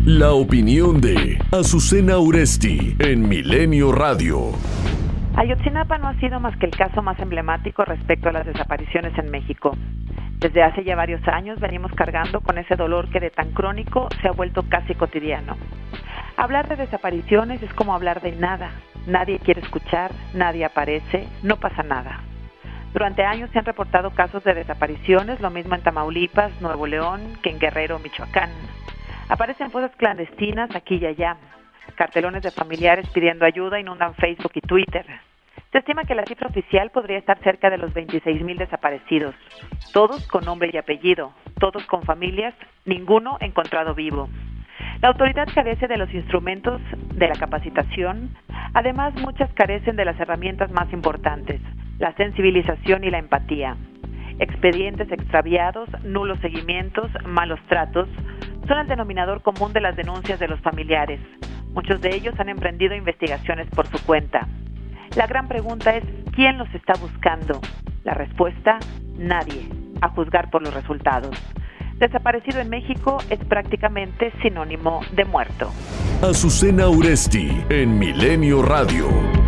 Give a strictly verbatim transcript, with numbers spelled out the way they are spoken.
La opinión de Azucena Uresti en Milenio Radio. Ayotzinapa no ha sido más que el caso más emblemático respecto a las desapariciones en México. Desde hace ya varios años venimos cargando con ese dolor que de tan crónico se ha vuelto casi cotidiano. Hablar de desapariciones es como hablar de nada. Nadie quiere escuchar, nadie aparece, no pasa nada. Durante años se han reportado casos de desapariciones, lo mismo en Tamaulipas, Nuevo León, que en Guerrero, Michoacán. Aparecen fosas clandestinas aquí y allá. Cartelones de familiares pidiendo ayuda inundan Facebook y Twitter. Se estima que la cifra oficial podría estar cerca de los veintiséis mil desaparecidos. Todos con nombre y apellido, todos con familias, ninguno encontrado vivo. La autoridad carece de los instrumentos de la capacitación. Además, muchas carecen de las herramientas más importantes, la sensibilización y la empatía. Expedientes extraviados, nulos seguimientos, malos tratos, son el denominador común de las denuncias de los familiares. Muchos de ellos han emprendido investigaciones por su cuenta. La gran pregunta es, ¿quién los está buscando? La respuesta, nadie, a juzgar por los resultados. Desaparecido en México es prácticamente sinónimo de muerto. Azucena Uresti en Milenio Radio.